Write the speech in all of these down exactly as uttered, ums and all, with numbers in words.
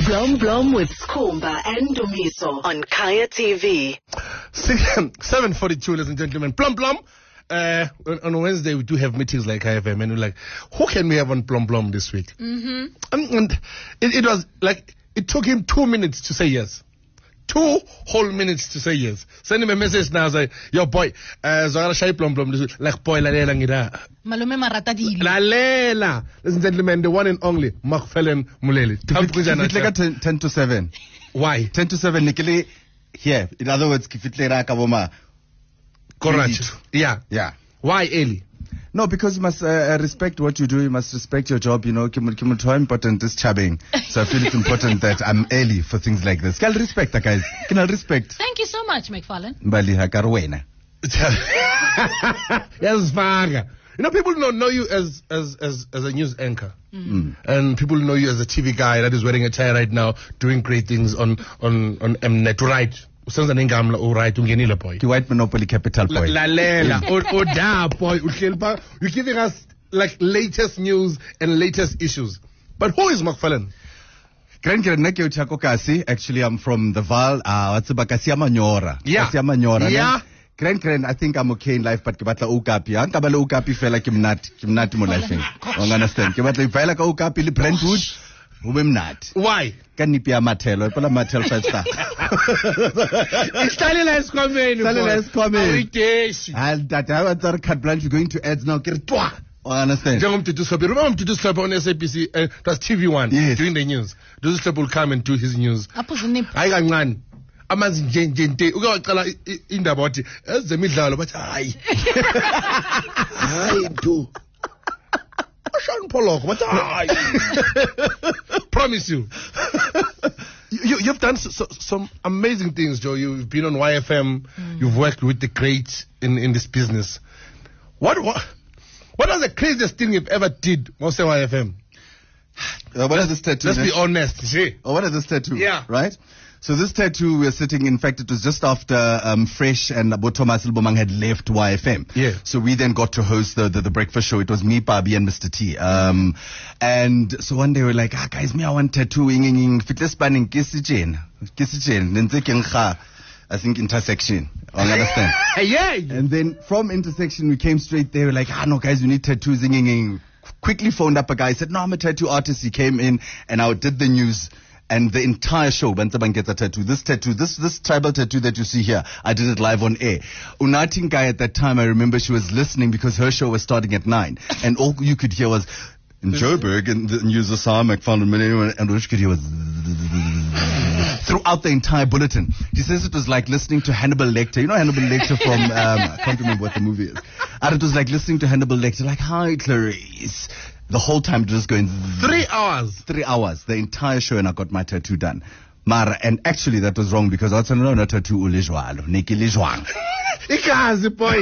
Blom Blom with Skhumba and Dumiso on Kaya T V. seven forty-two, ladies and gentlemen. Blom Blom. Uh, on, on Wednesday, we do have meetings like I F M, and we're like, who can we have on Blom Blom this week? Mm-hmm. And, and it, it was like, it took him two minutes to say yes. Two whole minutes to say yes. Send him a message now, say, yo boy, uh, so I gotta shy Blom Blom this week. Like, boy, lalela ngida. Malume marata dili. Lalela. Ladies and gentlemen, the one and only, Macfarlane Moleli. Like ten to seven. Why? ten to seven, Nikili, here. In other words, Kifitlera Kaboma. Correct. Yeah. Yeah. Why early? No, because you must uh, respect what you do. You must respect your job. You know, how important is chabbing. So I feel it's important that I'm early for things like this. Can I respect that, guys? Can I respect? Thank you so much, McFarlane. Bali hakarwena. Yes, Vaga. You know, people don't know you as as as, as a news anchor, Mm. and people know you as a T V guy that is wearing a tie right now, doing great things on on on Mnet. Right? Senza nengamla o right ungenile boy. The white monopoly capital boy. La lela o o da boy. You're giving us like latest news and latest issues. But who is Macfarlane? Actually, I'm from the Val. Uh, what's about Kasiamanyora? Yeah. Kasiamanyora. Yeah. Grand Grand, I think I'm okay in life, but kibatla ukapi. Ang kabala ukapi fela kimnat, kimnat mo life. You understand? Kibatla fela ka ukapi li Brentwood. Umemnat. Why? Kanipia Mattel, pala Mattel five star. Istalela is coming. Istalela is coming. Irritation. And that I was our carte blanche. You're going to ads now. Get it. I understand. Remember to do stuff on S A B C. Uh, that's T V One. Yes. Doing the news. Those stuff will come and do his news. I Apuzunip. got amazi nje nje nje ukaqala indaba wathi ezemidlalo bathi hayi hayi do ashang poloko bathi hayi promise you you you've done so, so, some amazing things, Joe. You've been on Y F M, mm. You've worked with the greats in in this business. What what what was the craziest thing you've ever did most of Y F M? Uh, what is this tattoo? Let's be honest. Oh, what is this tattoo? Yeah. Right? So this tattoo, we're sitting, in fact, it was just after um, Fresh and Abo Thomas Ilbomang had left Y F M. Yeah. So we then got to host the, the, the breakfast show. It was me, Pabi, and Mister T. Um, and so one day we were like, ah, guys, me, I want tattooing. Fitless spanning, kisichen. Kisichen. Nenzekeng kha. I think intersection. I understand. Yeah. And then from intersection, we came straight there. We're like, ah, no, guys, we need tattoos. Quickly phoned up a guy. Said, no, I'm a tattoo artist. He came in and I did the news. And the entire show, Bantaban gets a tattoo. This tattoo, this this tribal tattoo that you see here, I did it live on air. Unating guy at that time, I remember she was listening because her show was starting at nine. And all you could hear was, in Joburg, and the news of Sam McFarlane, and all you could hear was throughout the entire bulletin. She says it was like listening to Hannibal Lecter. You know Hannibal Lecter from, um, I can't remember what the movie is. And it was like listening to Hannibal Lecter, like, hi, Clarice. The whole time just going three hours, three hours, the entire show, and I got my tattoo done. Mara, and actually that was wrong because I was no, no tattoo ulejwalo, Niki lejwang. Ikazi boy.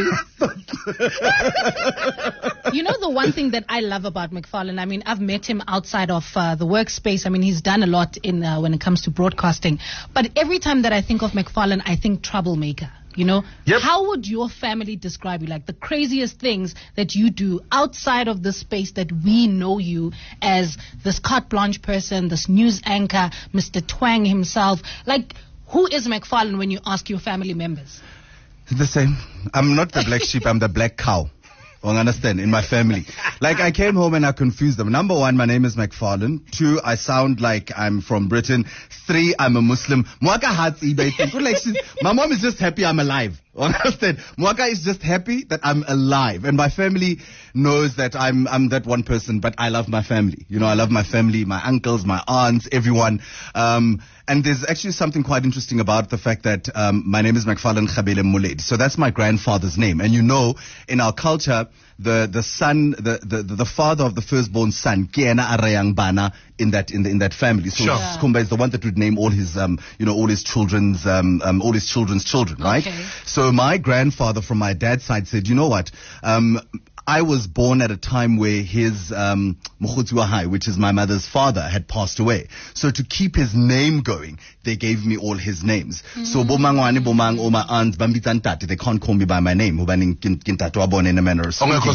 You know the one thing that I love about McFarlane, I mean, I've met him outside of uh, the workspace. I mean, he's done a lot in uh, when it comes to broadcasting. But every time that I think of McFarlane, I think troublemaker. You know, yep. How would your family describe you? Like the craziest things that you do outside of the space that we know you as this carte blanche person, this news anchor, Mister Twang himself. Like, who is McFarlane when you ask your family members? The same. I'm not the black sheep. I'm the black cow. I understand, in my family. Like, I came home and I confused them. Number one, my name is McFarlane. Two, I sound like I'm from Britain. Three, I'm a Muslim. Mwaka hats eBay. Like, my mom is just happy I'm alive. Understand? Mwaka is just happy that I'm alive. And my family knows that I'm I'm that one person, but I love my family. You know, I love my family, my uncles, my aunts, everyone. Um, and there's actually something quite interesting about the fact that um, my name is Macfarlane Khabele Moledi. So that's my grandfather's name. And you know, in our culture, the the son, the the, the father of the firstborn son, Kiena Arayang Bana, in that in the, in that family. So sure. yeah. Skhumba is the one that would name all his um you know all his children's um, um all his children's children, right? Okay. So my grandfather from my dad's side said, you know what, um I was born at a time where his um, Mokgotsi wa hae, which is my mother's father, had passed away. So to keep his name going, they gave me all his names. Mm-hmm. So bomangwane, bomang, or my aunts, bambita ntati, they can't call me by my name. Hobane kintato wa born in a manner of speaking.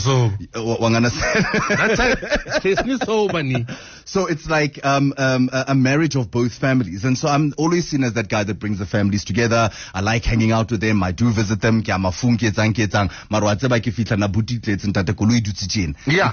So it's like um, um, a, a marriage of both families. And so I'm always seen as that guy that brings the families together. I like hanging out with them. I do visit them. Yeah. Yeah.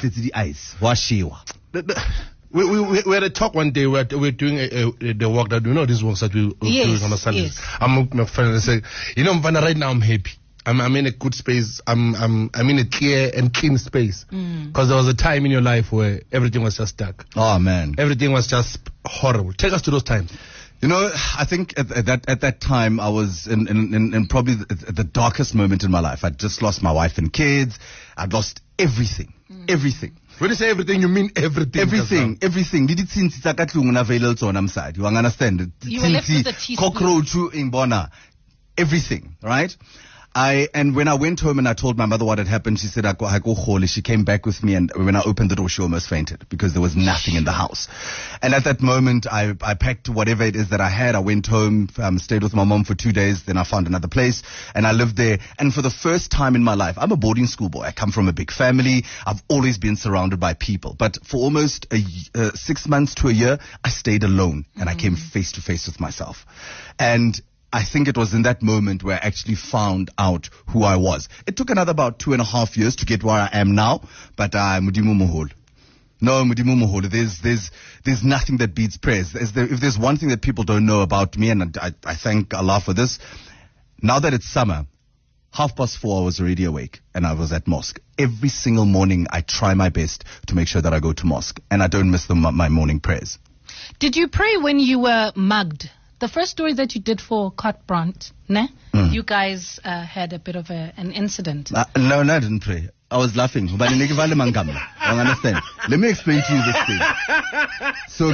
We, we, we, we had a talk one day. We're, we're doing a, a, the work that, you know, these works that we, we're yes, doing on a Sunday. Yes. I'm with my friend and say, you know, Mvana, right now I'm happy. I'm, I'm in a good space. I'm, I'm, I'm in a clear and clean space. Because mm. there was a time in your life where everything was just dark. Oh man. Everything was just horrible. Take us to those times. You know, I think at, at that at that time I was in, in, in, in probably the, the darkest moment in my life. I'd just lost my wife and kids. I'd lost everything. Mm. Everything. When you say everything, you mean everything. Everything, everything. Did it seem to side? You understand? You were left with a teaspoon. Cockroach in Bona. Everything, right? I, and when I went home and I told my mother what had happened, she said, I go, I go khole. She came back with me, and when I opened the door, she almost fainted because there was nothing in the house. And at that moment, I, I packed whatever it is that I had. I went home, um, stayed with my mom for two days. Then I found another place and I lived there. And for the first time in my life, I'm a boarding school boy. I come from a big family. I've always been surrounded by people. But for almost a, uh, six months to a year, I stayed alone and mm-hmm. I came face to face with myself. And I think it was in that moment where I actually found out who I was. It took another about two and a half years to get where I am now, but uh, Mudimu Mohol. No, Mudimu Mohol. There's, there's, there's nothing that beats praise. There's there, if there's one thing that people don't know about me, and I, I thank Allah for this, now that it's summer, half past four I was already awake and I was at mosque. Every single morning I try my best to make sure that I go to mosque and I don't miss the, my morning prayers. Did you pray when you were mugged? The first story that you did for Carte Blanche, ne? Mm. You guys uh, had a bit of a, an incident. Uh, no, no, I didn't pray. I was laughing. Let me understand. Let me explain to you this thing. So,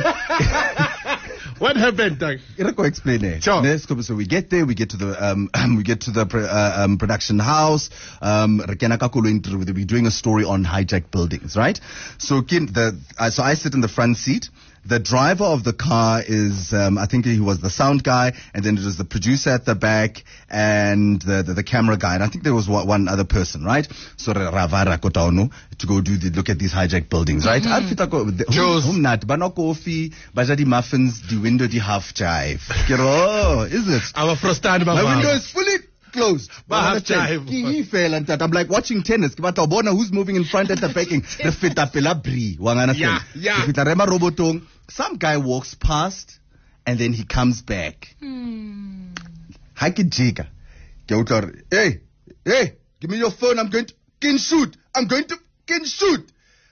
what happened, Doug? Irako explain it. Sure. So we get there, we get to the um, we get to the uh, um, production house. Um, we're doing a story on hijacked buildings, right? So, the uh, so I sit in the front seat. The driver of the car is, um, I think he was the sound guy, and then it was the producer at the back and the, the, the camera guy. And I think there was one, one other person, right? So, Ravara Kotauno, to go do the, look at these hijacked buildings, right? Mm-hmm. Not bana coffee, bajadi muffins, the window, the half jive. Oh, is it? I'm a frosted. My window is fully closed. Half jive. He fell and that. I'm like watching tennis. But who's moving in front at the backing? The fitapela brie. Yeah, yeah. The fitarema robotong. Some guy walks past and then he comes back. Hmm. Jika. Hey, hey, give me your phone. I'm going to can shoot. I'm going to can shoot.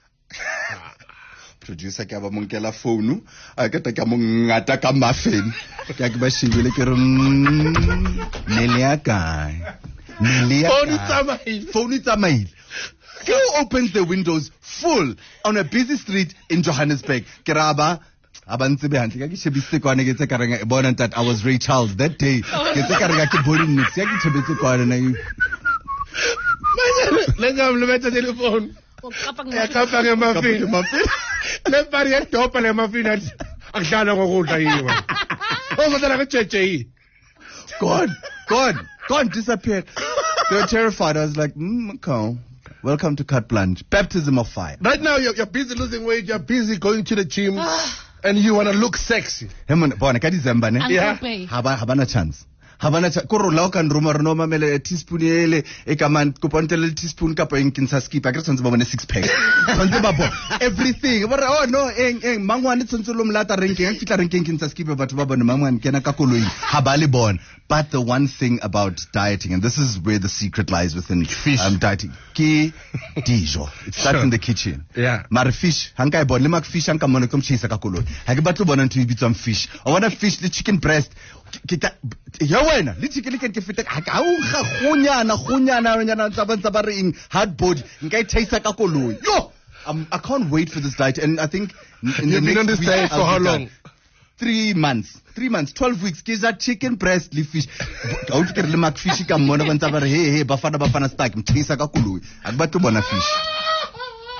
Producer ka ba monkela phone. A ka ta ka mongata ka muffin. Ka ke ba shibile ke re Nelia guy. Nelia. Phone tsamaile. Phone tsamaile. Who opens the windows full on a busy street in Johannesburg? Keraba. I was Ray Charles that day. God, God, God disappeared. They were terrified. I was like, mm, okay. Welcome to Carte Blanche. Baptism of fire. Right now, you're, you're busy losing weight. You're busy going to the gym. And you want to look sexy. Yeah. Habana chance. Habana cha koro la kan roma roma mele teaspoon ele e kaman kopontele teaspoon ka pa inkinsa skip a kretsa ba bone six pack. Tshwantse ba bona everything. But oh no eng eng mangwane tshwantse lo mlata ranking fitla ranking kinsa skip batho ba bone mangwane kena ka koloi ha ba le bona. But the one thing about dieting, and this is where the secret lies within fish. Um, dieting, ki dijo. It starts sure. in the kitchen. Yeah. Mar fish, hanka bon lemak fish hanka monokom chisa ka koloi. Ha ke batlo bona ntwe bitswang fish. I want a fish, the chicken breast. Kita ya wena le chicken ke ke feta ha ka u ga gonyana gonyana nyana tsa bantsa ba re eng hard body nka e taste ka koloi. Yo, um, I can't wait for this diet, and I think in You've the been on next this diet for how long? Three months. Three months. Twelve weeks. Kiza chicken breast le fish. Out ke re le mak fish ka mona ba ntsa ba re he he bafana bafana stack mtisa ka koloi. Akba to bona fish.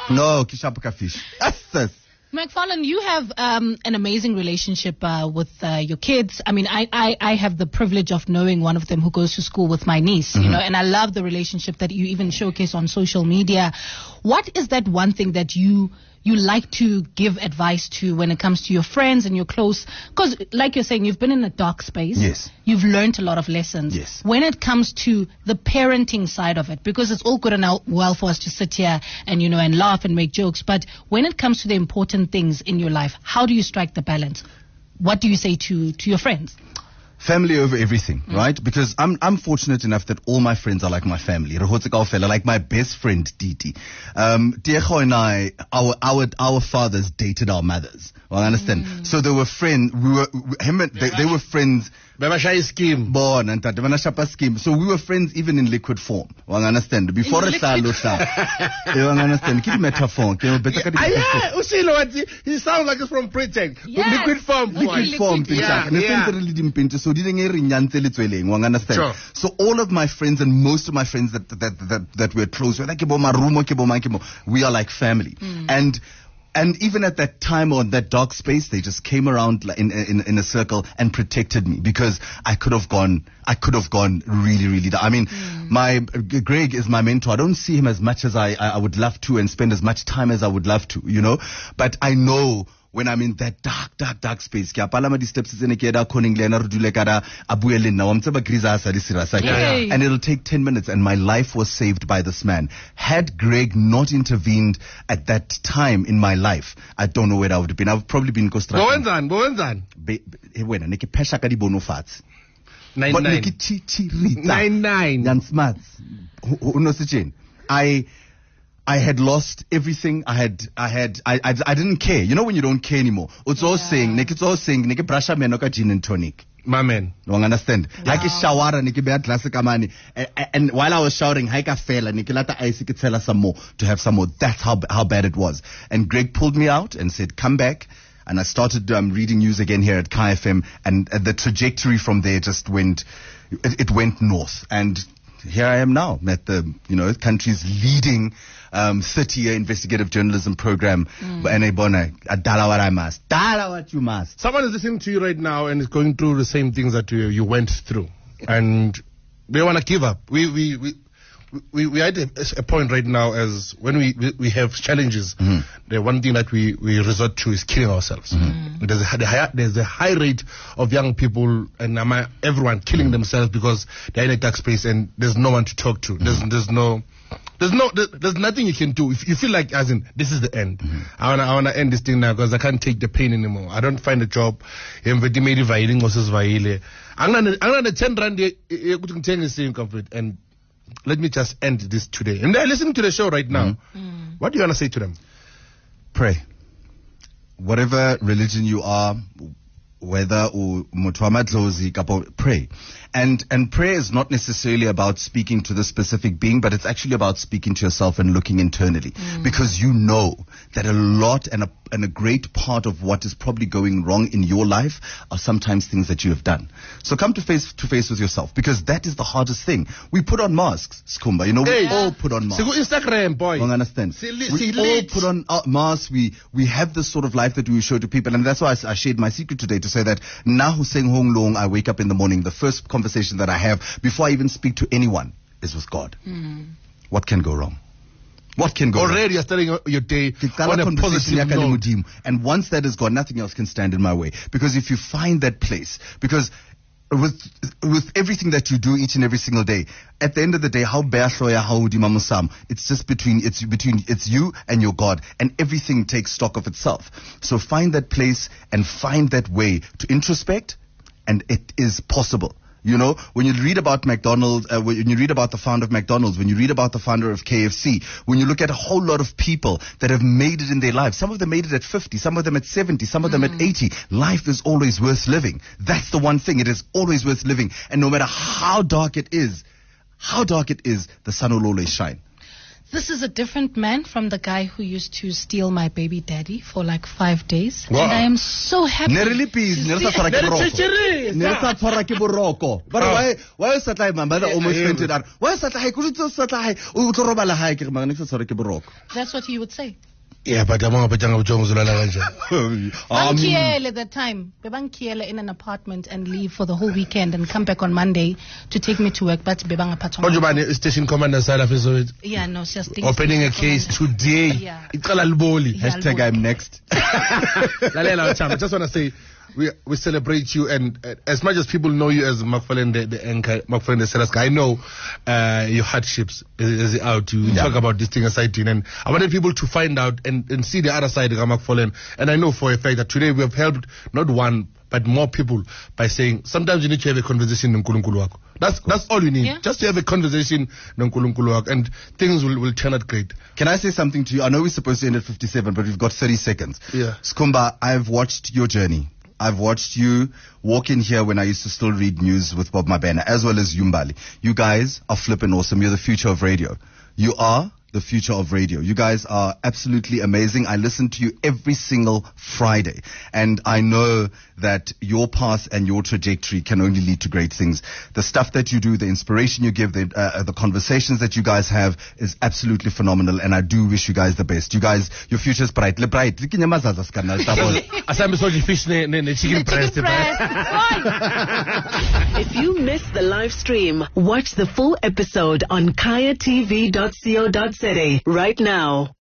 No, kishapuka fish. Yes. McFarlane, you have um, an amazing relationship uh, with uh, your kids. I mean, I, I, I have the privilege of knowing one of them who goes to school with my niece, mm-hmm. you know, and I love the relationship that you even showcase on social media. What is that one thing that you you like to give advice to when it comes to your friends and your close? Because, like you're saying, you've been in a dark space. Yes. You've learned a lot of lessons. Yes. When it comes to the parenting side of it, because it's all good and well for us to sit here and, you know, and laugh and make jokes, but when it comes to the important things in your life, how do you strike the balance? What do you say to, to your friends? Family over everything, mm. right? Because I'm I'm fortunate enough that all my friends are like my family. Like my best friend, Titi. Um, Diego and I, our our our fathers dated our mothers. Well, I understand. Mm. So they were friends. We were him. And, they, they were friends. scheme. Born and that scheme. So we were friends even in liquid form. Well, I understand. Before a salo You understand? Keep metaphor. Yeah, he sounds like it's from Britain. Yes. Liquid form. Liquid form. Yeah, yeah. So understand. Sure. So all of my friends and most of my friends that that that, that we're close with, we are like family. Mm. And And even at that time or in that dark space, they just came around in, in in a circle and protected me, because I could have gone, I could have gone really, really down. I mean, mm. my uh, Greg is my mentor. I don't see him as much as I, I I would love to and spend as much time as I would love to, you know. But I know when I'm in that dark, dark, dark space, and it'll take ten minutes, and my life was saved by this man. Had Greg not intervened at that time in my life, I don't know where I would have been. I would probably been constructing. Nine nine. Nine nine. I I had lost everything. I had, I had, I, I, I didn't care. You know when you don't care anymore. It's all saying, it's all saying, niki brasha menoka gin and tonic. My man. Don't understand. Like shawara, niki beat classic amani. And while I was shouting, haika fela, niki lata ice, could tell us some more to have some more. That's how how bad it was. And Greg pulled me out and said, come back. And I started um, reading news again here at Kai F M, and uh, the trajectory from there just went, it, it went north. And here I am now at the, you know, country's leading um, thirty-year investigative journalism program. Mm. Dala what I must. Dala what you must. Someone is listening to you right now and is going through the same things that you, you went through. And they want to give up. We, we, we, we, we are at a, a point right now as when we, we, we have challenges, mm-hmm. the one thing that we, we resort to is killing ourselves. Mm-hmm. There's, a, the high, there's a high rate of young people and um, everyone killing mm-hmm. themselves because they're in a dark space and there's no one to talk to. Mm-hmm. There's, there's no... There's no, there's, there's nothing you can do. If you feel like, as in, this is the end. Mm-hmm. I wanna, I wanna end this thing now because I can't take the pain anymore. I don't find a job. I'm gonna, I'm gonna ten rand and let me just end this today. And they're listening to the show right now. Mm-hmm. What do you wanna say to them? Pray. Whatever religion you are, whether or pray. And and prayer is not necessarily about speaking to the specific being, but it's actually about speaking to yourself and looking internally. Mm. Because you know that a lot and a and a great part of what is probably going wrong in your life are sometimes things that you have done. So come to face to face with yourself, because that is the hardest thing. We put on masks, Skumba. You know, we hey. all put on masks. Instagram, boy. Don't understand. We all put on uh, masks. We we have this sort of life that we show to people, and that's why I, I shared my secret today to say that now Hussein Hong Long, I wake up in the morning, the first conversation that I have before I even speak to anyone is with God. Mm. What can go wrong? What can go Already wrong? You're starting your day on a positive note. And once that is gone, nothing else can stand in my way. Because if you find that place, because with with everything that you do each and every single day, at the end of the day, how beashoya, how dimamusam, it's just between it's between it's you and your God, and everything takes stock of itself. So find that place and find that way to introspect, and it is possible. You know, when you read about McDonald's, uh, when you read about the founder of McDonald's, when you read about the founder of K F C, when you look at a whole lot of people that have made it in their lives, some of them made it at fifty, some of them at seventy, some of them mm. at eighty. Life is always worth living. That's the one thing. It is always worth living. And no matter how dark it is, how dark it is, the sun will always shine. This is a different man from the guy who used to steal my baby daddy for like five days. Wow. And I am so happy. Ne re le peace, ne re sa tshwara ke boroko. Ne re sa tshwara ke boroko. But why why is that like my mother almost fainted out? Why is that like go tso sa tla hai o tlo robala hai ke re magane se tshwara ke boroko. That's what he would say. Yeah, but I'm going to Bankiele at the time. Bankiele in an apartment and leave for the whole weekend and come back on Monday to take me to work. But Bebanga Patong. Station commander side of it. Yeah, no, just opening a case today. Yeah. Hashtag I'm next. I just want to say, we we celebrate you, and uh, as much as people know you as McFarlane the, the anchor, McFarlane the Sellers guy, I know uh, your hardships is, is out. You yeah. talk about this thing aside, and I wanted people to find out and, and see the other side of McFarlane. And I know for a fact that today we have helped not one but more people by saying sometimes you need to have a conversation in Nkulunkulu wako. That's that's all you need. Yeah. Just to have a conversation in Nkulunkulu wako, and things will, will turn out great. Can I say something to you? I know we're supposed to end at fifty-seven, but we've got thirty seconds. Yeah. Skhumba, I've watched your journey. I've watched you walk in here when I used to still read news with Bob Mabena, as well as Yumbali. You guys are flipping awesome. You're the future of radio. You are the future of radio. You guys are absolutely amazing. I listen to you every single Friday, and I know that your path and your trajectory can only lead to great things. The stuff that you do, the inspiration you give, the, uh, the conversations that you guys have is absolutely phenomenal, and I do wish you guys the best. You guys, your future is bright. Le bright. If you missed the live stream, watch the full episode on kaya t v dot co dot za right now.